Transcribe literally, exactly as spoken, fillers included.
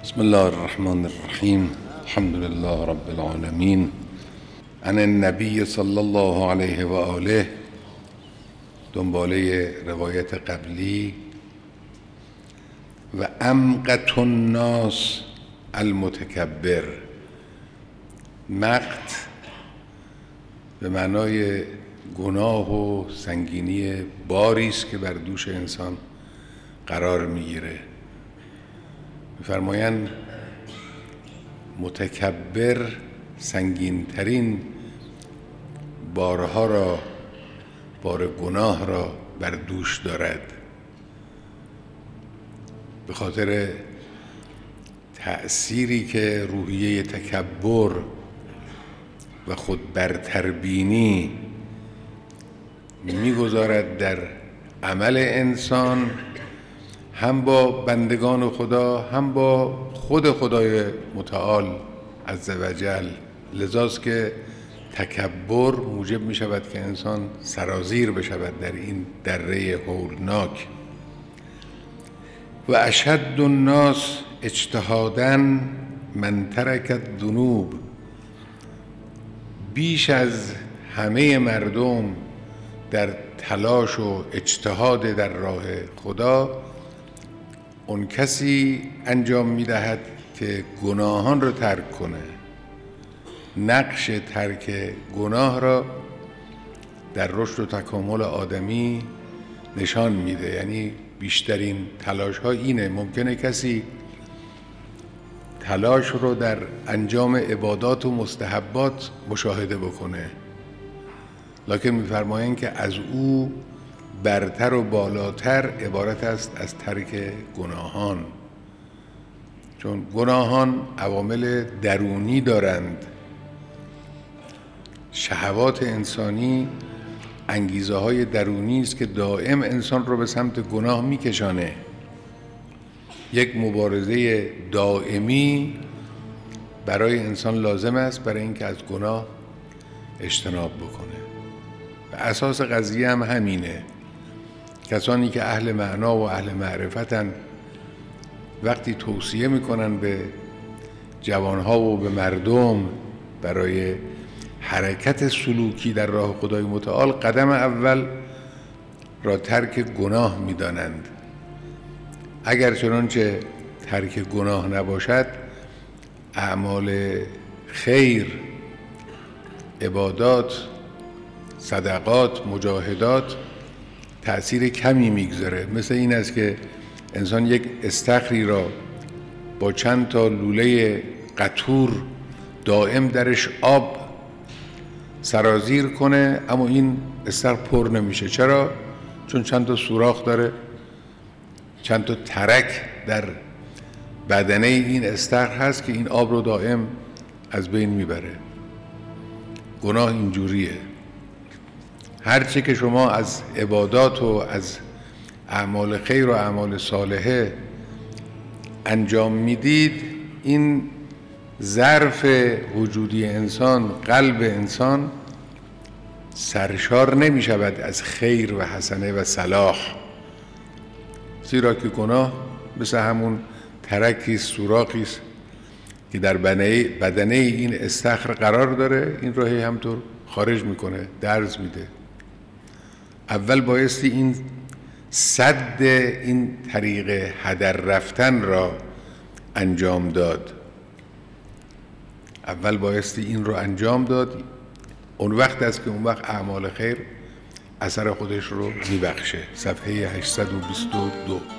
بسم الله الرحمن الرحیم. الحمد لله رب العالمین. عن النبی صلی الله علیه و آله. دنباله روایت قبلی. و امقت الناس المتکبر. مقت به معنای گناه و سنگینی باری است که بر دوش انسان قرار میگیره. می‌فرمایند متکبر سنگین ترین بارها را، بار گناه را بر دوش دارد، به خاطر تأثیری که روحیه تکبر و خود برتربینی میگذارد در عمل انسان، هم با بندگان خدا هم با خود خدای متعال عزوجل. لذاست که تکبر موجب می شود که انسان سرازیر بشود در این دره هولناک. و اشد الناس اجتهادا من ترک الذنوب. بیش از همه مردم در تلاش و اجتهاد در راه خدا اون کسی انجام می‌دهد که گناهان را ترک کنه. نقش ترک گناه را در رشد و تکامل آدمی نشان میده. یعنی بیشترین تلاش ها اینه. ممکنه کسی تلاش رو در انجام عبادات و مستحبات مشاهده بکنه، لکن می‌فرمایند که از او برتر و بالاتر عبارت است از ترک گناهان، چون گناهان عوامل درونی دارند. شهوات انسانی انگیزه های درونی است که دائم انسان رو به سمت گناه میکشانه. یک مبارزه دائمی برای انسان لازم است برای اینکه از گناه اجتناب بکنه. و اساس قضیه هم همینه. کسانی که اهل معنا و اهل معرفتن وقتی توصیه میکنن به جوانها و به مردم برای حرکت سلوکی در راه خدای متعال، قدم اول را ترک گناه میدانند. اگر چنانچه ترک گناه نباشد، اعمال خیر، عبادات، صدقات، مجاهدات تأثیر کمی میگذاره. مثل این است که انسان یک استخری را با چند تا لوله قطور دائم درش آب سرازیر کنه، اما این استخر پر نمیشه. چرا؟ چون چند تا سوراخ داره، چند تا ترک در بدنه این استخر هست که این آب رو دائم از بین میبره. گناه اینجوریه. هرچی که شما از عبادات و از اعمال خیر و اعمال صالحه انجام میدید، این ظرف وجودی انسان، قلب انسان سرشار نمی شود از خیر و حسنه و صلاح، زیرا که گناه مثل همون ترکی سوراخی است که در بدنه این استخر قرار داره، این رو همطور خارج میکنه، درز میده. اول بایستی این سد این طریق هدر رفتن را انجام داد. اول بایستی این رو انجام داد. اون وقت است که اون وقت اعمال خیر اثر خودش رو میبخشه. صفحه هشتصد و بیست و دو.